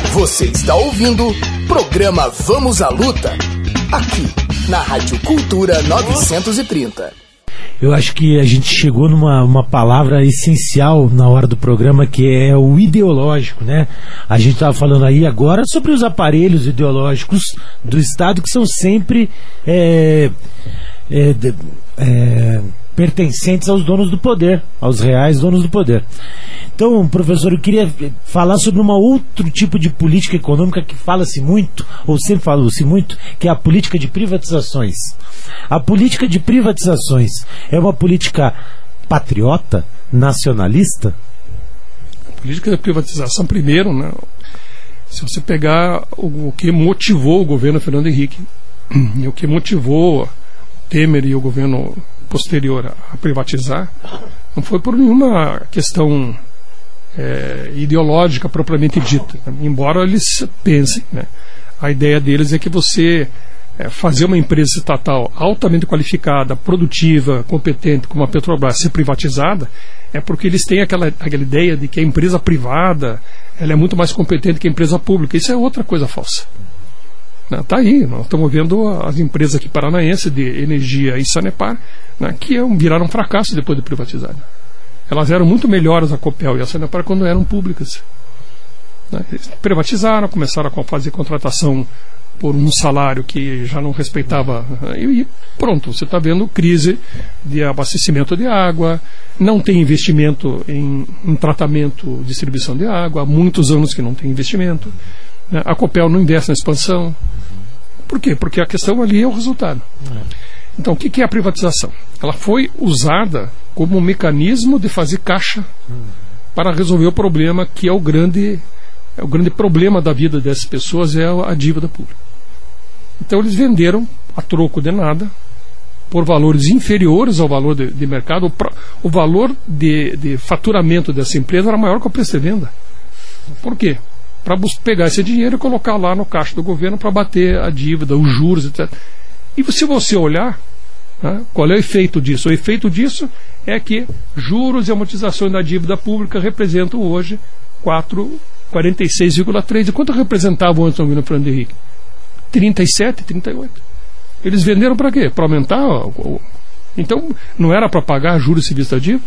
Você está ouvindo programa Vamos à Luta, aqui na Rádio Cultura 930. Eu acho que a gente chegou numa palavra essencial na hora do programa, que é o ideológico, né? A gente estava falando aí agora sobre os aparelhos ideológicos do Estado, que são sempre pertencentes aos donos do poder, aos reais donos do poder. Então, professor, eu queria falar sobre um outro tipo de política econômica que fala-se muito, ou sempre falou-se muito, que é a política de privatizações. A política de privatizações é uma política patriota, nacionalista? A política de privatização, primeiro, né, se você pegar o que motivou o governo Fernando Henrique e o que motivou Temer e o governo posterior a privatizar, não foi por nenhuma questão ideológica propriamente dita, né? Embora eles pensem, né? A ideia deles é que você fazer uma empresa estatal altamente qualificada, produtiva, competente, como a Petrobras, ser privatizada, é porque eles têm aquela ideia de que a empresa privada ela é muito mais competente que a empresa pública. Isso é outra coisa falsa. Está aí, nós estamos vendo as empresas aqui paranaenses de energia e Sanepar, né, que viraram um fracasso depois de privatizadas. Elas eram muito melhores, a Copel e a Sanepar, quando eram públicas. Né, privatizaram, começaram a fazer contratação por um salário que já não respeitava, e pronto, você está vendo crise de abastecimento de água, não tem investimento em tratamento, distribuição de água, há muitos anos que não tem investimento. A Copel não investe na expansão. Por quê? Porque a questão ali é o resultado. Então, o que é a privatização? Ela foi usada como um mecanismo de fazer caixa para resolver o problema que é o grande problema da vida dessas pessoas, é a dívida pública. Então, eles venderam a troco de nada, por valores inferiores ao valor de mercado. O valor de faturamento dessa empresa era maior que o preço de venda. Por quê? Para pegar esse dinheiro e colocar lá no caixa do governo para bater a dívida, os juros, etc. E se você olhar, né, qual é o efeito disso? O efeito disso é que juros e amortizações da dívida pública representam hoje 46,3%. E quanto representavam antes do governo Fernando Henrique? 37, 38%. Eles venderam para quê? Para aumentar? Então, não era para pagar juros civis da dívida?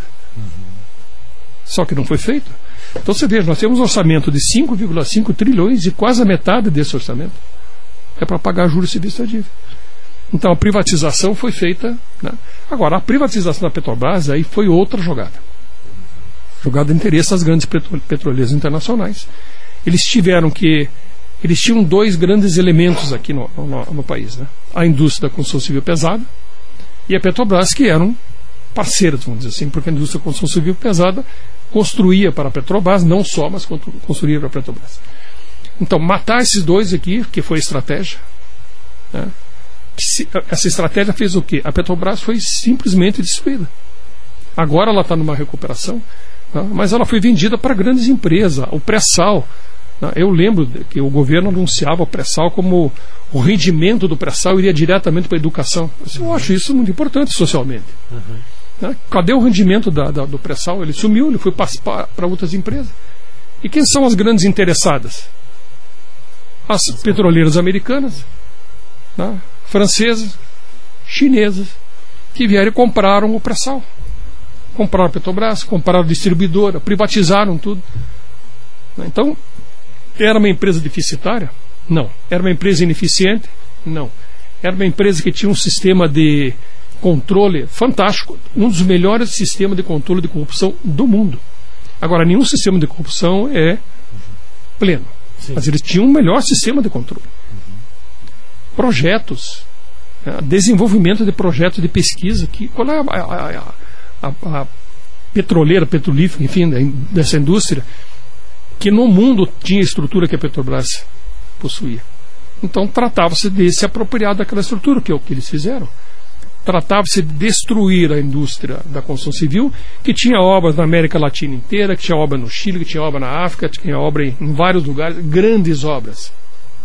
Só que não foi feito. Então você veja, nós temos um orçamento de 5,5 trilhões e quase a metade desse orçamento é para pagar juros civis da dívida. Então a privatização foi feita, né? Agora, a privatização da Petrobras aí foi outra jogada de interesse das grandes petroleiras internacionais. Eles tinham dois grandes elementos aqui no país, né? A indústria da construção civil pesada e a Petrobras, que eram parceiras, vamos dizer assim, porque a indústria da construção civil pesada construía para a Petrobras, não só, mas construía para a Petrobras. Então, matar esses dois aqui, que foi a estratégia, né? Essa estratégia fez o quê? A Petrobras foi simplesmente destruída. Agora ela está numa recuperação, né? Mas ela foi vendida para grandes empresas. O pré-sal, né? Eu lembro que o governo anunciava o pré-sal como o rendimento do pré-sal iria diretamente para a educação. Eu acho isso muito importante socialmente. Cadê o rendimento do pré-sal? Ele sumiu, ele foi para outras empresas. E quem são as grandes interessadas? As petroleiras americanas, né? Francesas, chinesas, que vieram e compraram o pré-sal. Compraram a Petrobras, compraram a distribuidora, privatizaram tudo. Então, era uma empresa deficitária? Não. Era uma empresa ineficiente? Não. Era uma empresa que tinha um sistema de controle fantástico, um dos melhores sistemas de controle de corrupção do mundo. Agora, nenhum sistema de corrupção é pleno. Sim. Mas eles tinham um melhor sistema de controle. Projetos, desenvolvimento de projetos de pesquisa. Qual é a petroleira, petrolífera, enfim, dessa indústria, que no mundo tinha a estrutura que a Petrobras possuía? Então, tratava-se de se apropriar daquela estrutura, que é o que eles fizeram. Tratava-se de destruir a indústria da construção civil, que tinha obras na América Latina inteira, que tinha obra no Chile, que tinha obra na África, que tinha obra em vários lugares, grandes obras.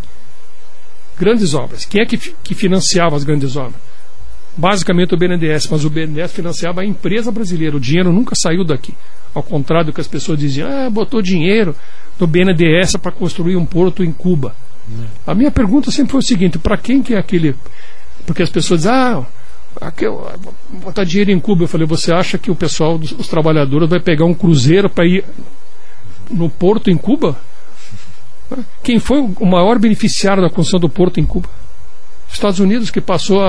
Grandes obras. Quem é que financiava as grandes obras? Basicamente o BNDES, mas o BNDES financiava a empresa brasileira. O dinheiro nunca saiu daqui. Ao contrário do que as pessoas diziam, botou dinheiro do BNDES para construir um porto em Cuba. A minha pergunta sempre foi o seguinte: para quem que é aquele... Porque as pessoas dizem, vou botar dinheiro em Cuba. Eu falei, você acha que o pessoal, os trabalhadores, vai pegar um cruzeiro para ir no porto em Cuba? Quem foi o maior beneficiário da construção do porto em Cuba? Estados Unidos, que passou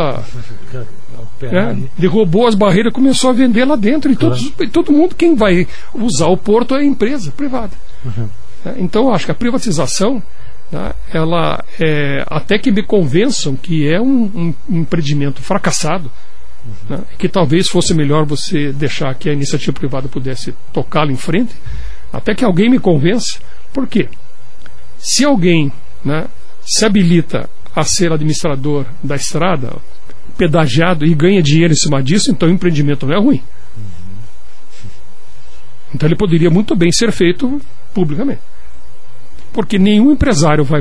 derrubou as barreiras e começou a vender lá dentro. E todo mundo, quem vai usar o porto é a empresa privada. Então eu acho que a privatização, ela até que me convençam que é um empreendimento fracassado, que talvez fosse melhor você deixar que a iniciativa privada pudesse tocá-lo em frente, até que alguém me convença. Por quê? Se alguém se habilita a ser administrador da estrada, pedagiado, e ganha dinheiro em cima disso, então o empreendimento não é ruim. Então ele poderia muito bem ser feito publicamente, porque nenhum empresário vai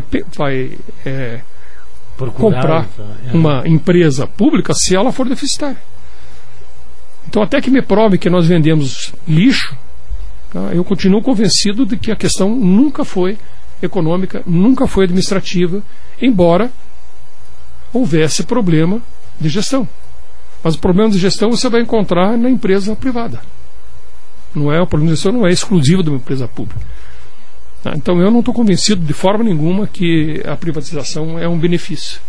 comprar uma empresa pública se ela for deficitária. Então, até que me prove que nós vendemos lixo, eu continuo convencido de que a questão nunca foi econômica, nunca foi administrativa, embora houvesse problema de gestão. Mas o problema de gestão você vai encontrar na empresa privada. O problema de gestão não é exclusivo de uma empresa pública. Então eu não estou convencido de forma nenhuma que a privatização é um benefício.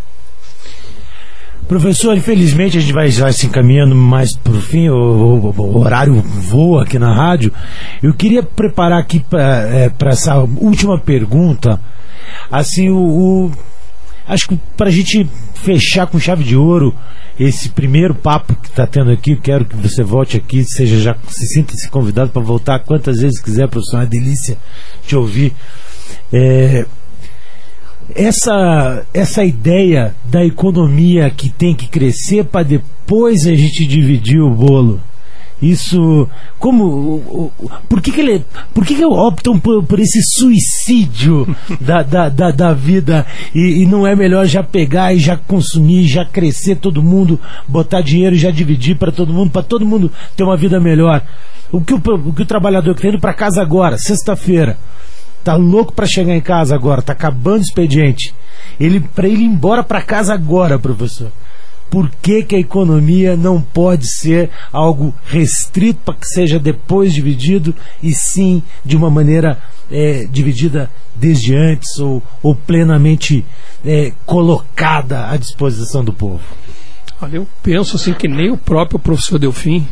Professor, infelizmente a gente vai já se encaminhando mais para o fim, o horário voa aqui na rádio. Eu queria preparar aqui para essa última pergunta, assim, acho que para a gente fechar com chave de ouro esse primeiro papo que está tendo aqui. Quero que você volte aqui, se sinta-se convidado para voltar quantas vezes quiser, professor. É uma delícia te ouvir. Essa ideia da economia que tem que crescer para depois a gente dividir o bolo, isso, por que optam por esse suicídio da vida e não é melhor já pegar e já consumir, já crescer todo mundo, botar dinheiro e já dividir para todo mundo ter uma vida melhor? O que o trabalhador que está indo para casa agora, sexta-feira, tá louco para chegar em casa agora, tá acabando o expediente, para ele ir embora para casa agora, professor, por que a economia não pode ser algo restrito para que seja depois dividido, e sim de uma maneira dividida desde antes ou plenamente colocada à disposição do povo? Olha, eu penso assim que nem o próprio professor Delfim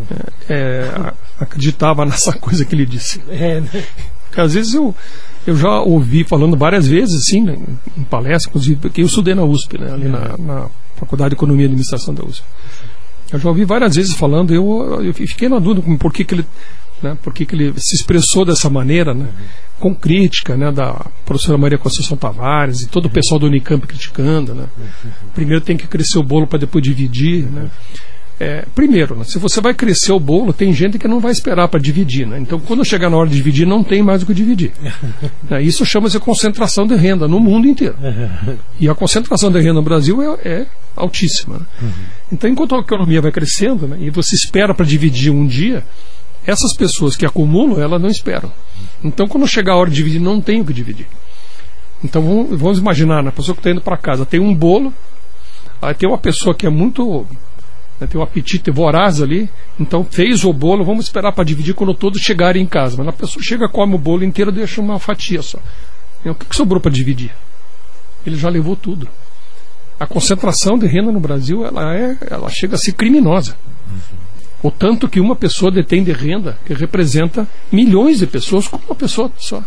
acreditava nessa coisa que ele disse. Porque às vezes eu já ouvi falando várias vezes, assim, em palestras, inclusive, porque eu estudei na USP, ali na Faculdade de Economia e Administração da USP. Eu já ouvi várias vezes falando, eu fiquei na dúvida por que ele se expressou dessa maneira, com crítica, da professora Maria Conceição Tavares e todo o pessoal do Unicamp criticando, Primeiro tem que crescer o bolo para depois dividir, Primeiro, se você vai crescer o bolo, tem gente que não vai esperar para dividir, Então, quando chegar na hora de dividir, não tem mais o que dividir. Isso chama-se concentração de renda no mundo inteiro. E a concentração de renda no Brasil é altíssima. Então, enquanto a economia vai crescendo, e você espera para dividir um dia, essas pessoas que acumulam, elas não esperam. Então, quando chegar a hora de dividir, não tem o que dividir. Então, vamos imaginar, a pessoa que está indo para casa tem um bolo, aí tem uma pessoa que é muito... tem um apetite voraz ali, então fez o bolo, vamos esperar para dividir quando todos chegarem em casa. Mas a pessoa chega, come o bolo inteiro e deixa uma fatia só. E o que sobrou para dividir? Ele já levou tudo. A concentração de renda no Brasil, ela chega a ser criminosa. O tanto que uma pessoa detém de renda, que representa milhões de pessoas, com uma pessoa só.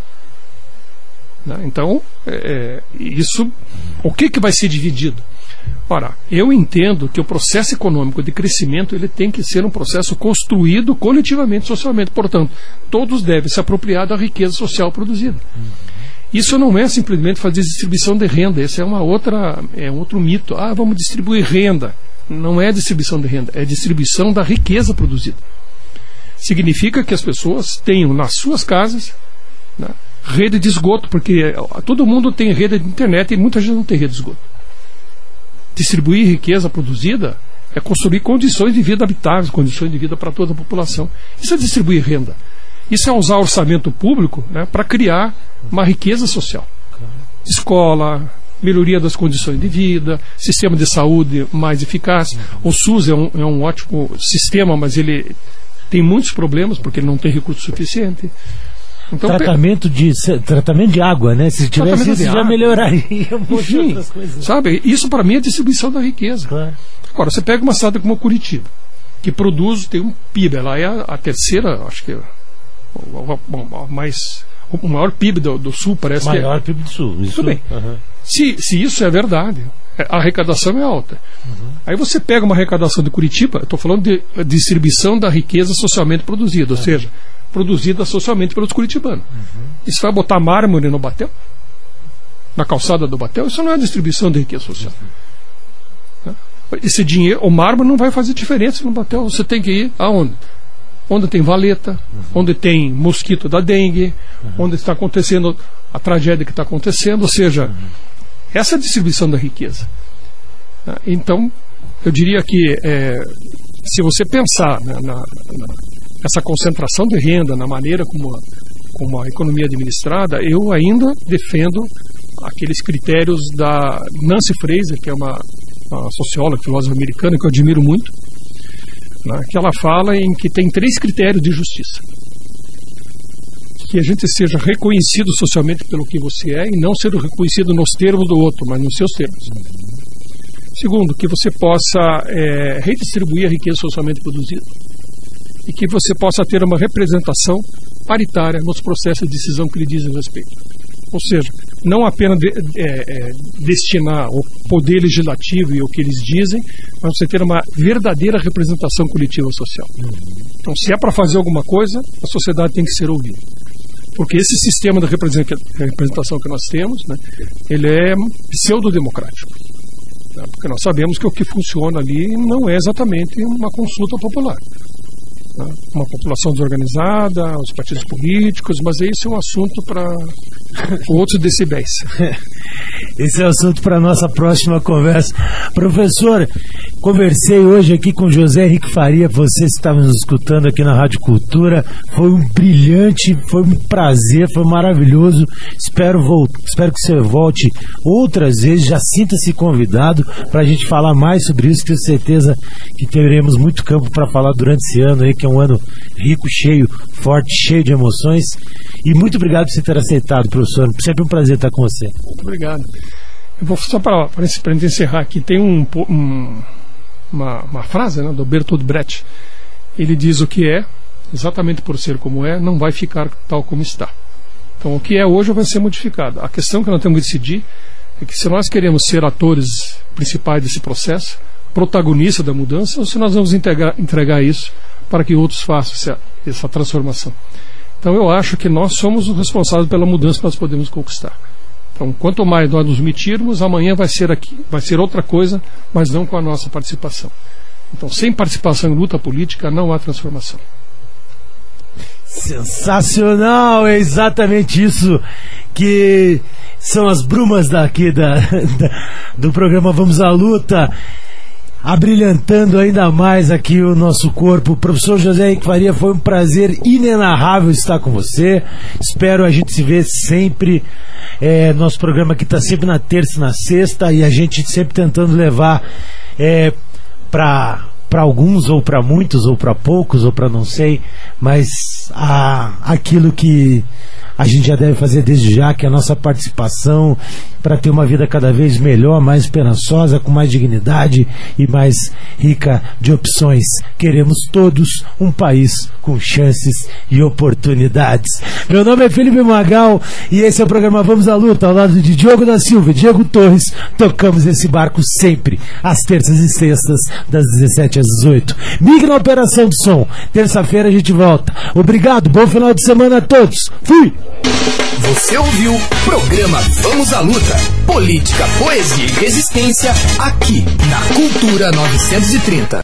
Então, isso, o que vai ser dividido? Ora, eu entendo que o processo econômico de crescimento ele tem que ser um processo construído coletivamente, socialmente. Portanto, todos devem se apropriar da riqueza social produzida. Isso não é simplesmente fazer distribuição de renda. Esse é um outro mito. Vamos distribuir renda. Não é distribuição de renda, é distribuição da riqueza produzida. Significa que as pessoas tenham nas suas casas rede de esgoto, porque todo mundo tem rede de internet e muita gente não tem rede de esgoto. Distribuir riqueza produzida é construir condições de vida habitáveis, condições de vida para toda a população. Isso é distribuir renda. Isso é usar orçamento público, né, para criar uma riqueza social. Escola, melhoria das condições de vida, sistema de saúde mais eficaz. O SUS é um ótimo sistema, mas ele tem muitos problemas porque ele não tem recurso suficiente. Então, tratamento de água, né? Se tivesse isso, já melhoraria um monte de outras coisas. Sabe, isso para mim é distribuição da riqueza. Claro. Agora, você pega uma cidade como Curitiba, que tem um PIB, ela é a terceira, acho que é o maior PIB do Sul, parece que é. Maior PIB do Sul. Isso, tudo bem. Se isso é verdade, a arrecadação é alta. Aí você pega uma arrecadação de Curitiba, eu estou falando de distribuição da riqueza socialmente produzida, ou seja, produzida socialmente pelos curitibanos. Isso vai botar mármore no Batel? Na calçada do Batel? Isso não é distribuição de riqueza social. Esse dinheiro, o mármore não vai fazer diferença no Batel. Você tem que ir aonde? Onde tem valeta, onde tem mosquito da dengue, onde está acontecendo a tragédia que está acontecendo, ou seja, essa é a distribuição da riqueza. Então, eu diria que se você pensar essa concentração de renda, na maneira como a economia é administrada, eu ainda defendo aqueles critérios da Nancy Fraser, que é uma socióloga, filósofa americana, que eu admiro muito, né, que ela fala em que tem 3 critérios de justiça. Que a gente seja reconhecido socialmente pelo que você é e não ser reconhecido nos termos do outro, mas nos seus termos. Segundo, que você possa redistribuir a riqueza socialmente produzida e que você possa ter uma representação paritária nos processos de decisão que lhe dizem respeito. Ou seja, não apenas destinar o poder legislativo e o que eles dizem, mas você ter uma verdadeira representação coletiva social. Então, se é para fazer alguma coisa, a sociedade tem que ser ouvida. Porque esse sistema de representação que nós temos, né, ele é pseudo-democrático. Né, porque nós sabemos que o que funciona ali não é exatamente uma consulta popular. Uma população desorganizada, os partidos políticos, mas esse é um assunto para outros decibéis. Esse é o assunto para a nossa próxima conversa. Professor, conversei hoje aqui com José Henrique Faria, vocês que estavam nos escutando aqui na Rádio Cultura. Foi um brilhante, foi um prazer, foi maravilhoso. Espero que você volte outras vezes, já sinta-se convidado para a gente falar mais sobre isso. Tenho certeza que teremos muito campo para falar durante esse ano aí, que é um ano rico, cheio, forte, cheio de emoções. E muito obrigado por você ter aceitado, professor. Sempre um prazer estar com você. Muito obrigado. Eu vou só para encerrar aqui, tem uma frase, né, do Bertolt Brecht. Ele diz: o que é, exatamente por ser como é, não vai ficar tal como está. Então o que é hoje vai ser modificado. A questão que nós temos que decidir é que se nós queremos ser atores principais desse processo, protagonistas da mudança, ou se nós vamos entregar isso para que outros façam essa transformação. Então eu acho que nós somos os responsáveis pela mudança que nós podemos conquistar. Então, quanto mais nós nos metirmos, amanhã vai ser outra coisa, mas não com a nossa participação. Então, sem participação em luta política, não há transformação. Sensacional! É exatamente isso que são as brumas daqui do programa Vamos à Luta, abrilhantando ainda mais aqui o nosso corpo. Professor José Henrique Faria, foi um prazer inenarrável estar com você. Espero a gente se ver sempre. Nosso programa aqui está sempre na terça e na sexta, e a gente sempre tentando levar para alguns, ou para muitos, ou para poucos, ou para não sei, mas aquilo que a gente já deve fazer desde já, que é a nossa participação para ter uma vida cada vez melhor, mais esperançosa, com mais dignidade e mais rica de opções. Queremos todos um país com chances e oportunidades. Meu nome é Felipe Magal e esse é o programa Vamos à Luta, ao lado de Diogo da Silva e Diego Torres. Tocamos esse barco sempre, às terças e sextas, das 17 às 18. Migue na operação de som. Terça-feira a gente volta. Obrigado, bom final de semana a todos. Fui! Você ouviu programa Vamos à Luta. Política, poesia e resistência aqui na Cultura 930.